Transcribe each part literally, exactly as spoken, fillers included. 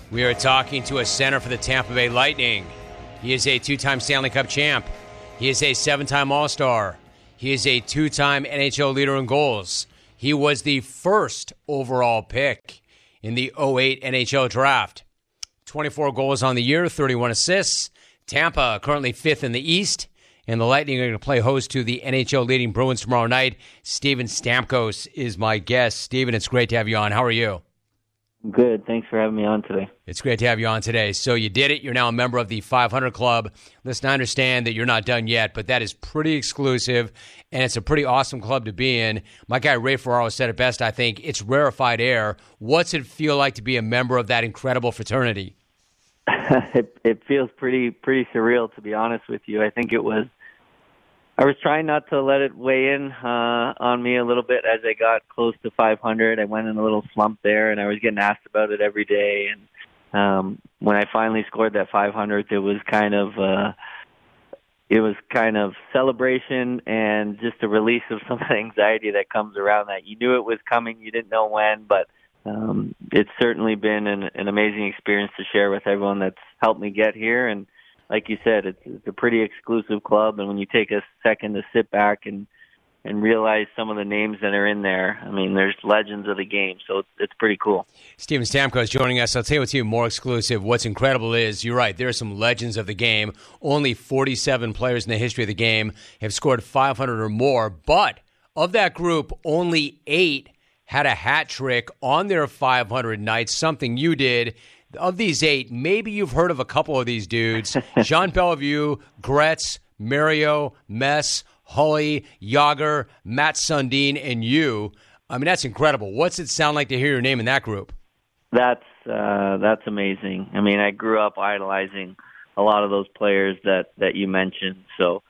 We are talking to a center for the Tampa Bay Lightning. He is a two-time Stanley Cup champ. He is a seven-time All-Star. He is a two-time N H L leader in goals. He was the first overall pick in the oh eight N H L draft. twenty-four goals on the year, thirty-one assists. Tampa currently fifth in the East. And the Lightning are going to play host to the N H L leading Bruins tomorrow night. Steven Stamkos is my guest. Steven, it's great to have you on. How are you? Good. Thanks for having me on today. It's great to have you on today. So you did it. You're now a member of the five hundred Club. Listen, I understand that you're not done yet, but that is pretty exclusive, and it's a pretty awesome club to be in. My guy Ray Ferraro said it best, I think. It's rarefied air. What's it feel like to be a member of that incredible fraternity? it, it feels pretty pretty surreal, to be honest with you. I think it was I was trying not to let it weigh in uh, on me a little bit as I got close to five hundred. I went in a little slump there, and I was getting asked about it every day. And um, when I finally scored that five hundredth, it was kind of uh, it was kind of celebration and just a release of some of the anxiety that comes around that. You knew it was coming, you didn't know when, but um, it's certainly been an, an amazing experience to share with everyone that's helped me get here. And like you said, it's, it's a pretty exclusive club, and when you take a second to sit back and and realize some of the names that are in there, I mean, there's legends of the game, so it's, it's pretty cool. Steven Stamkos joining us. I'll tell you what's even more exclusive. What's incredible is, you're right, there are some legends of the game. Only forty-seven players in the history of the game have scored five hundred or more, but of that group, only eight had a hat trick on their five hundred nights, something you did. Of these eight, maybe you've heard of a couple of these dudes. Jean Bellevue, Gretz, Mario, Mess, Hully, Yager, Matt Sundin, and you. I mean, that's incredible. What's it sound like to hear your name in that group? That's uh, that's amazing. I mean, I grew up idolizing a lot of those players that, that you mentioned. So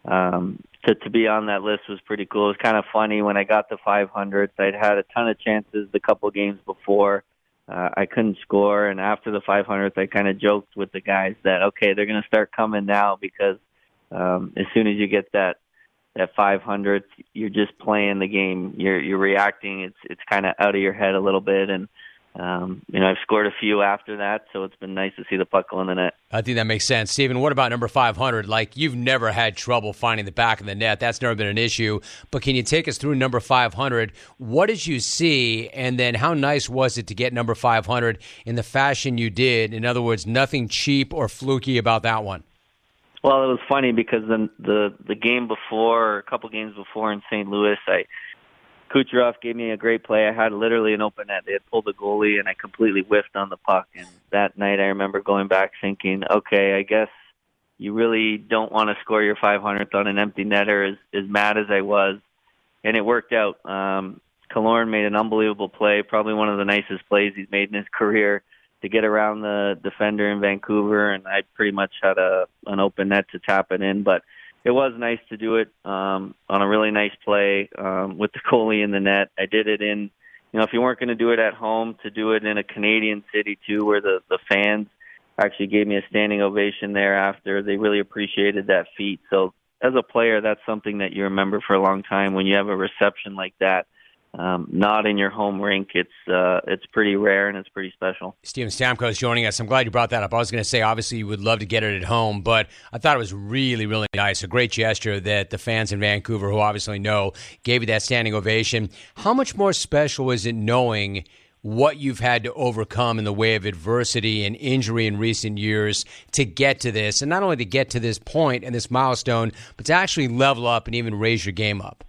um, to, to be on that list was pretty cool. It was kind of funny when I got the five hundredth. I'd had a ton of chances the couple games before. Uh, I couldn't score, and after the five hundredth, I kind of joked with the guys that, okay, they're going to start coming now because um, as soon as you get that that five hundredth, you're just playing the game. You're you're reacting. It's it's kind of out of your head a little bit, and um, you know, I've scored a few after that, so it's been nice to see the puck go in the net. I think that makes sense. Steven, what about number five hundred? Like, you've never had trouble finding the back of the net. That's never been an issue. But can you take us through number five hundred? What did you see, and then how nice was it to get number five hundred in the fashion you did? In other words, nothing cheap or fluky about that one. Well, it was funny because the the, the game before, or a couple games before in Saint Louis, I Kucherov gave me a great play. I had literally an open net. They had pulled the goalie, and I completely whiffed on the puck. And that night I remember going back thinking, okay, I guess you really don't want to score your five hundredth on an empty netter, as, as mad as I was. And it worked out. Um, Killorn made an unbelievable play, probably one of the nicest plays he's made in his career, to get around the defender in Vancouver, and I pretty much had a an open net to tap it in. But it was nice to do it um, on a really nice play um, with the goalie in the net. I did it in, you know, if you weren't going to do it at home, to do it in a Canadian city too, where the, the fans actually gave me a standing ovation there after. They really appreciated that feat. So as a player, that's something that you remember for a long time. When you have a reception like that, Um, not in your home rink, it's uh, it's pretty rare and it's pretty special. Steven Stamkos joining us. I'm glad you brought that up. I was going to say, obviously, you would love to get it at home, but I thought it was really, really nice. A great gesture that the fans in Vancouver, who obviously know, gave you that standing ovation. How much more special is it knowing what you've had to overcome in the way of adversity and injury in recent years to get to this? And not only to get to this point and this milestone, but to actually level up and even raise your game up.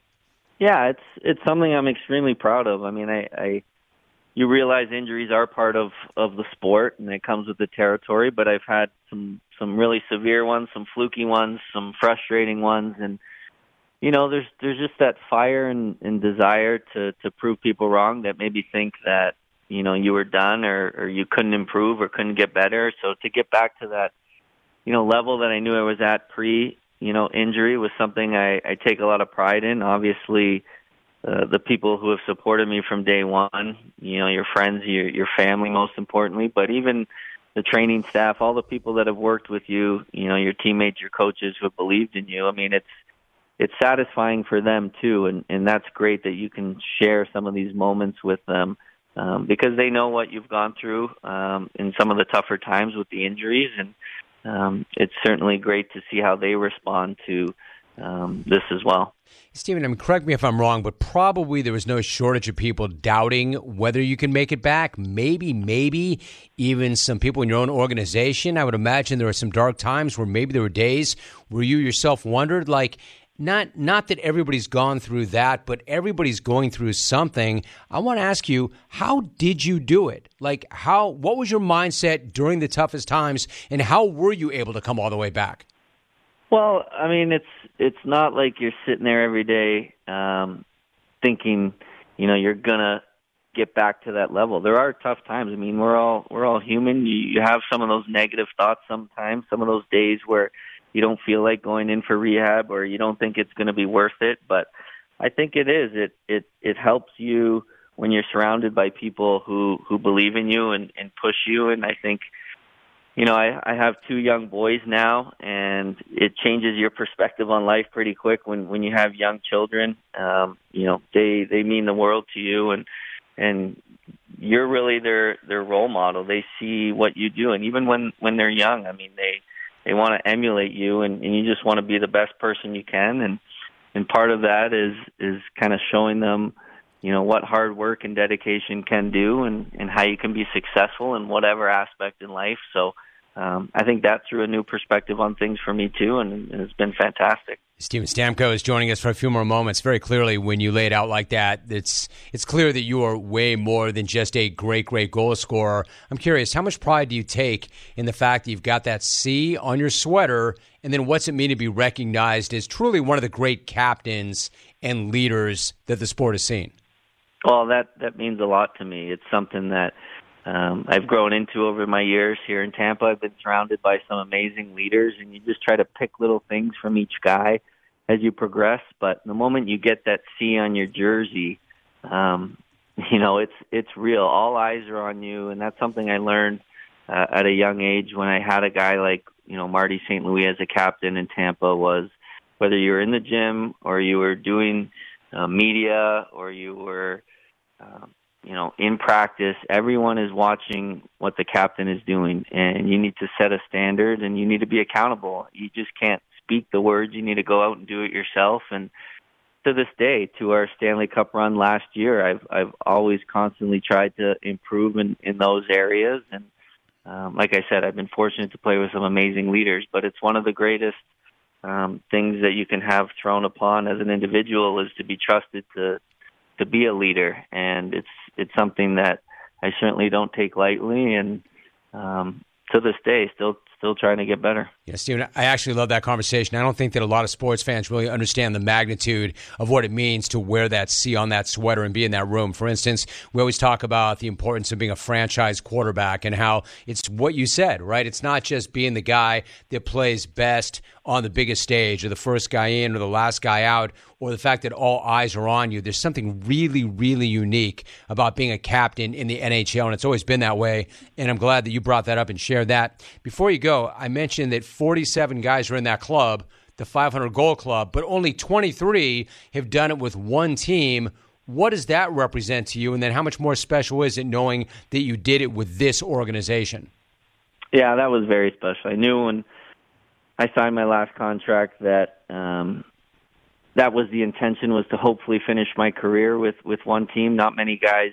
Yeah, it's it's something I'm extremely proud of. I mean, I, I you realize injuries are part of, of the sport, and it comes with the territory. But I've had some some really severe ones, some fluky ones, some frustrating ones, and you know, there's there's just that fire and, and desire to, to prove people wrong that maybe think that you know you were done or, or you couldn't improve or couldn't get better. So to get back to that you know level that I knew I was at pre. You know, injury was something I, I take a lot of pride in. Obviously, uh, the people who have supported me from day one, you know, your friends, your your family, most importantly, but even the training staff, all the people that have worked with you, you know, your teammates, your coaches who have believed in you. I mean, it's it's satisfying for them too, and, and that's great that you can share some of these moments with them. um, because they know what you've gone through um, in some of the tougher times with the injuries, and um, it's certainly great to see how they respond to um, this as well. Stephen, I mean, correct me if I'm wrong, but probably there was no shortage of people doubting whether you can make it back. Maybe, maybe even some people in your own organization. I would imagine there were some dark times where maybe there were days where you yourself wondered, like, not not that everybody's gone through that, but everybody's going through something. I want to ask you, how did you do it? Like, how? What was your mindset during the toughest times, and how were you able to come all the way back? Well, I mean, it's it's not like you're sitting there every day um, thinking, you know, you're gonna get back to that level. There are tough times. I mean, we're all we're all human. You, you have some of those negative thoughts sometimes. Some of those days where you don't feel like going in for rehab, or you don't think it's going to be worth it. But I think it is. It it it helps you when you're surrounded by people who who believe in you and, and push you. And I think, you know, I, I have two young boys now, and it changes your perspective on life pretty quick when, when you have young children. Um, you know, they, they mean the world to you, and and you're really their, their role model. They see what you do, and even when, when they're young, I mean, they, they want to emulate you, and, and you just want to be the best person you can. And, and part of that is, is kind of showing them, you know, what hard work and dedication can do, and, and how you can be successful in whatever aspect in life. So um, I think that threw a new perspective on things for me too, and, and it's been fantastic. Steven Stamkos is joining us for a few more moments. Very clearly, when you lay it out like that, it's it's clear that you are way more than just a great, great goal scorer. I'm curious, how much pride do you take in the fact that you've got that C on your sweater, and then what's it mean to be recognized as truly one of the great captains and leaders that the sport has seen? Well, that, that means a lot to me. It's something that um, I've grown into over my years here in Tampa. I've been surrounded by some amazing leaders, and you just try to pick little things from each guy as you progress. But the moment you get that C on your jersey, um, you know, it's it's real. All eyes are on you, and that's something I learned uh, at a young age when I had a guy like, you know, Marty Saint Louis as a captain in Tampa. Was whether you were in the gym or you were doing uh, media or you were Um, you know, in practice, everyone is watching what the captain is doing, and you need to set a standard, and you need to be accountable. You just can't speak the words. You need to go out and do it yourself. And to this day, to our Stanley Cup run last year, I've I've always constantly tried to improve in, in those areas. And um, like I said, I've been fortunate to play with some amazing leaders, but it's one of the greatest um, things that you can have thrown upon as an individual is to be trusted to to be a leader, and it's it's something that I certainly don't take lightly, and um, to this day, still still trying to get better. Yeah, Stephen, I actually love that conversation. I don't think that a lot of sports fans really understand the magnitude of what it means to wear that C on that sweater and be in that room. For instance, we always talk about the importance of being a franchise quarterback and how it's what you said, right? It's not just being the guy that plays best on the biggest stage, or the first guy in or the last guy out, or the fact that all eyes are on you. There's something really, really unique about being a captain in the N H L, and it's always been that way, and I'm glad that you brought that up and shared that. Before you go, I mentioned that forty-seven guys are in that club, the five hundred goal club, but only twenty-three have done it with one team. What does that represent to you, and then how much more special is it knowing that you did it with this organization? Yeah, that was very special. I knew when I signed my last contract that um, that was the intention, was to hopefully finish my career with, with one team. Not many guys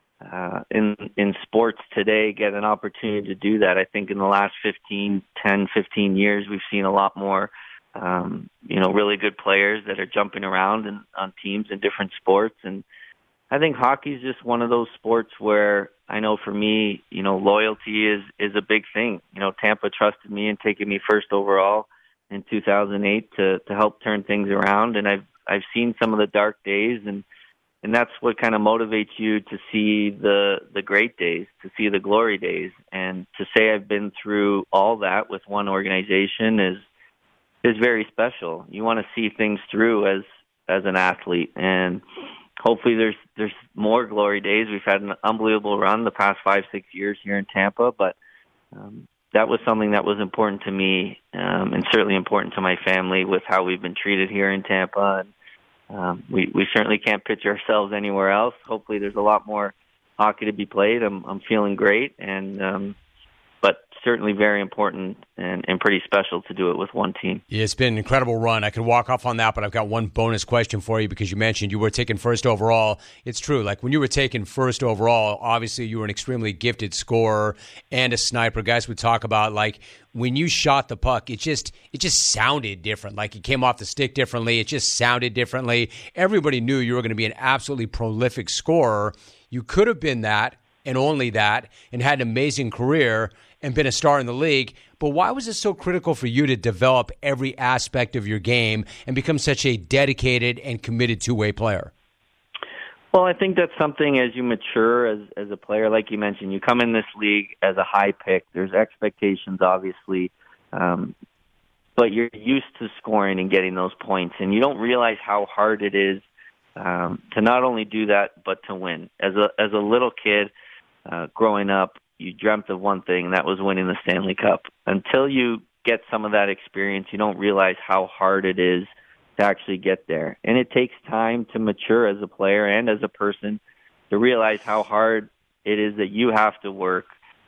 uh, in in sports today get an opportunity to do that. I think in the last fifteen, ten, fifteen years, we've seen a lot more, um, you know, really good players that are jumping around and on teams in different sports. And I think hockey is just one of those sports where I know for me, you know, loyalty is, is a big thing. You know, Tampa trusted me in taking me first overall in two thousand eight to, to help turn things around. And I've, I've seen some of the dark days, and, and that's what kind of motivates you to see the, the great days, to see the glory days. And to say I've been through all that with one organization is, is very special. You want to see things through as, as an athlete, and hopefully there's there's more glory days. We've had an unbelievable run the past five, six years here in Tampa, but um, that was something that was important to me, um, and certainly important to my family with how we've been treated here in Tampa. And um, we, we certainly can't picture ourselves anywhere else. Hopefully there's a lot more hockey to be played. I'm I'm feeling great, and um, but certainly very important and, and pretty special to do it with one team. Yeah, it's been an incredible run. I could walk off on that, but I've got one bonus question for you because you mentioned you were taken first overall. It's true. Like when you were taken first overall, obviously you were an extremely gifted scorer and a sniper. Guys would talk about like when you shot the puck, it just it just sounded different. Like it came off the stick differently. It just sounded differently. Everybody knew you were going to be an absolutely prolific scorer. You could have been that and only that and had an amazing career and been a star in the league, but why was it so critical for you to develop every aspect of your game and become such a dedicated and committed two-way player? Well, I think that's something as you mature as as a player, like you mentioned, you come in this league as a high pick. There's expectations, obviously, um, but you're used to scoring and getting those points, and you don't realize how hard it is um, to not only do that, but to win. As a as a little kid uh, growing up, you dreamt of one thing, and that was winning the Stanley Cup. Until you get some of that experience, you don't realize how hard it is to actually get there. And it takes time to mature as a player and as a person to realize how hard it is that you have to work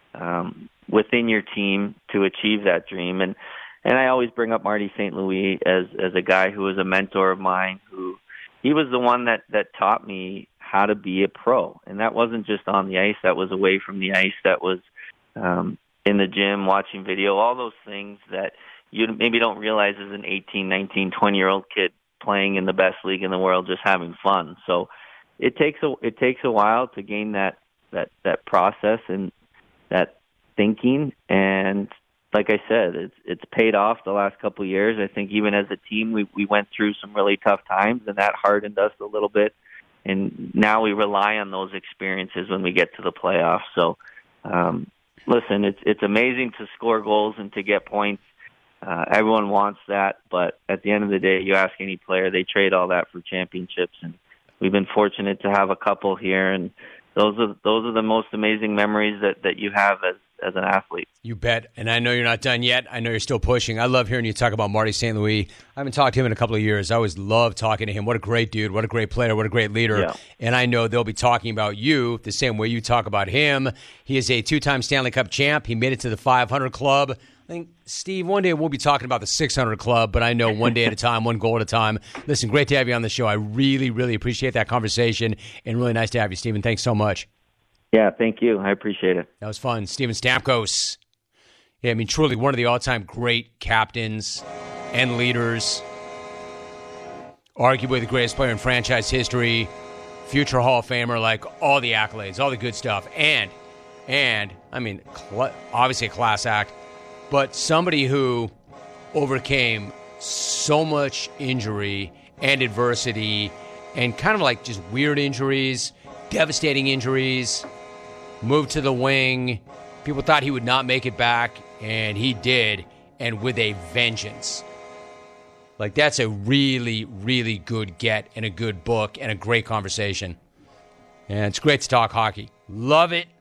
um, within your team to achieve that dream. And and I always bring up Marty Saint Louis as, as a guy who was a mentor of mine, who he was the one that, that taught me how to be a pro. And that wasn't just on the ice. That was away from the ice. That was um, in the gym, watching video, all those things that you maybe don't realize as an eighteen, nineteen, twenty-year-old kid playing in the best league in the world, just having fun. So it takes a, it takes a while to gain that, that, that process and that thinking. And like I said, it's, it's paid off the last couple of years. I think even as a team, we, we went through some really tough times, and that hardened us a little bit. And now we rely on those experiences when we get to the playoffs. So, um, listen, it's it's amazing to score goals and to get points. Uh, everyone wants that, but at the end of the day, you ask any player, they trade all that for championships. And we've been fortunate to have a couple here, and those are those are the most amazing memories that, that you have as as an athlete. You bet. And I know you're not done yet. I know you're still pushing. I love hearing you talk about Marty Saint Louis. I haven't talked to him in a couple of years. I always love talking to him. What a great dude. What a great player. What a great leader. Yeah. And I know they'll be talking about you the same way you talk about him. He is a two-time Stanley Cup champ. He made it to the five hundred club. I think, Steve, one day we'll be talking about the six hundred club, but I know one day at a time, one goal at a time. Listen, great to have you on the show. I really, really appreciate that conversation, and really nice to have you, Steven. Thanks so much. Yeah, thank you. I appreciate it. That was fun. Steven Stamkos. Yeah, I mean, truly one of the all-time great captains and leaders. Arguably the greatest player in franchise history. Future Hall of Famer, like all the accolades, all the good stuff. And, and I mean, cl- obviously a class act, but somebody who overcame so much injury and adversity and kind of like just weird injuries, devastating injuries, moved to the wing. People thought he would not make it back, and he did, and with a vengeance. Like, that's a really, really good get and a good book and a great conversation. And it's great to talk hockey. Love it.